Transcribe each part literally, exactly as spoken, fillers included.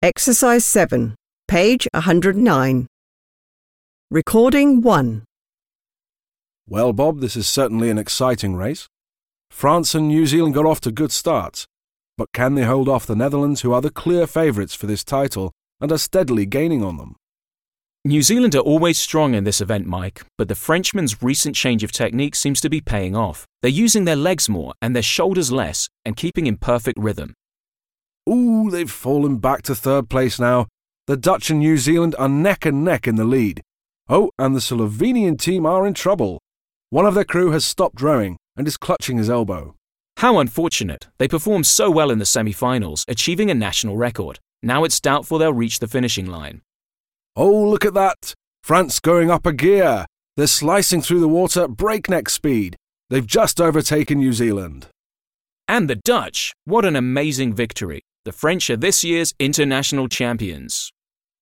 Exercise seven, page one hundred nine. Recording one. Well, Bob, this is certainly an exciting race. France and New Zealand got off to good starts, but can they hold off the Netherlands, who are the clear favourites for this title and are steadily gaining on them? New Zealand are always strong in this event, Mike, but the Frenchmen's recent change of technique seems to be paying off. They're using their legs more and their shoulders less and keeping in perfect rhythm. Ooh, they've fallen back to third place now. The Dutch and New Zealand are neck and neck in the lead. Oh, and the Slovenian team are in trouble. One of their crew has stopped rowing and is clutching his elbow. How unfortunate. They performed so well in the semi-finals, achieving a national record. Now it's doubtful they'll reach the finishing line. Oh, look at that! France going up a gear. They're slicing through the water at breakneck speed. They've just overtaken New Zealand. And the Dutch! What an amazing victory. The French are this year's international champions.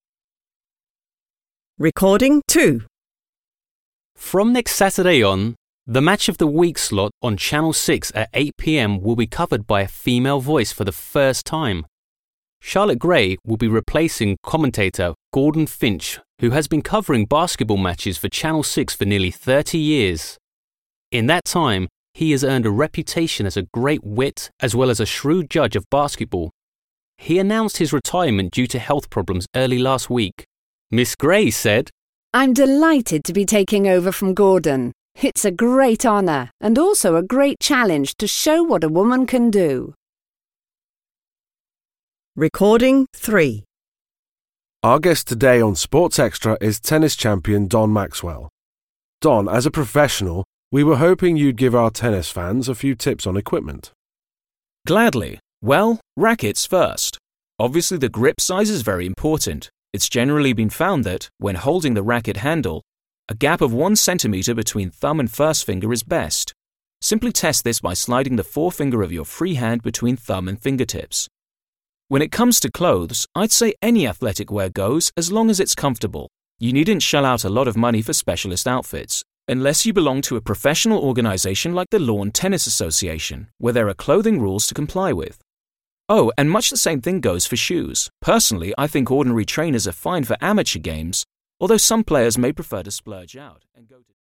Recording two. From next Saturday on, the Match of the Week slot on Channel six at eight p m will be covered by a female voice for the first time. Charlotte Gray will be replacing commentator Gordon Finch, who has been covering basketball matches for Channel six for nearly thirty years. In that time, he has earned a reputation as a great wit as well as a shrewd judge of basketball. He announced his retirement due to health problems early last week. Miss Gray said, "I'm delighted to be taking over from Gordon. It's a great honour and also a great challenge to show what a woman can do." Recording three. Our guest today on Sports Extra is tennis champion Don Maxwell. Don, as a professional, we were hoping you'd give our tennis fans a few tips on equipment. Gladly. Well, rackets first. Obviously the grip size is very important. It's generally been found that, when holding the racket handle, a gap of one centimetre between thumb and first finger is best. Simply test this by sliding the forefinger of your free hand between thumb and fingertips. When it comes to clothes, I'd say any athletic wear goes as long as it's comfortable. You needn't shell out a lot of money for specialist outfits, unless you belong to a professional organisation like the Lawn Tennis Association, where there are clothing rules to comply with. Oh, and much the same thing goes for shoes. Personally, I think ordinary trainers are fine for amateur games, although some players may prefer to splurge out and go to